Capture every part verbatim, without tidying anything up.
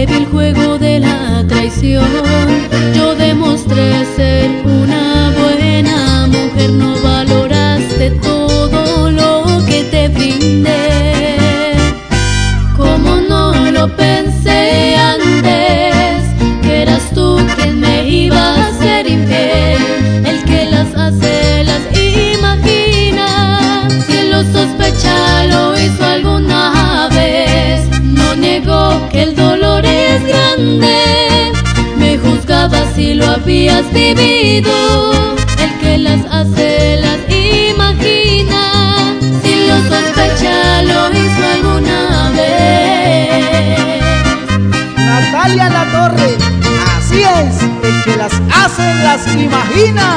que vi el juego de la traición. Yo demostré ser una buena mujer, no valoraste todo lo que te brindé. Como no lo pensé antes, que eras tú quien me iba a ser infiel. El que las hace las imagina, si él lo sospecha lo hizo alguna vez. No negó que el dolor es grande, me juzgaba si lo habías vivido. El que las hace las imagina, si lo sospecha lo hizo alguna vez. Natalia Latorre, así es, el que las hace las imagina.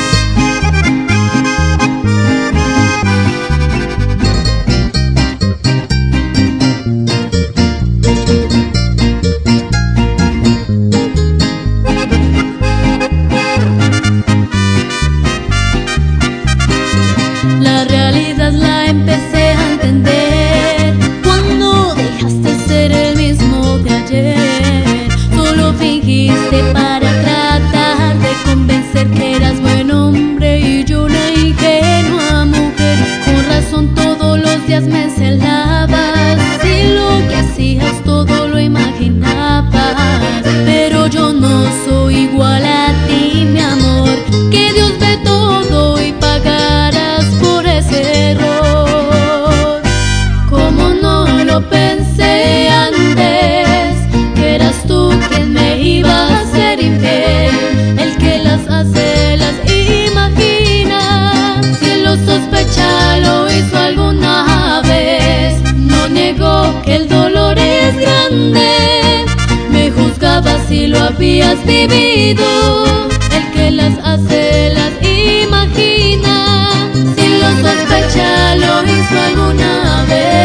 La realidad la empecé a entender cuando dejaste ser el mismo de ayer. Solo fingiste para tratar de convencer que eras buen hombre y yo una ingenua mujer. Con razón todos los días me celabas y lo que hacías todo lo imaginabas. Pero yo no soy igual a ti, mi amor, que Dios ve todo y pagarás por ese error. Como no lo pensé antes, que eras tú quien me iba a ser infiel. El que las hace las imagina, si él lo sospecha lo hizo alguna vez. No negó que el dolor es grande, me juzgaba si lo habías vivido. El que las hace las imagina, si lo sospecha lo hizo alguna vez.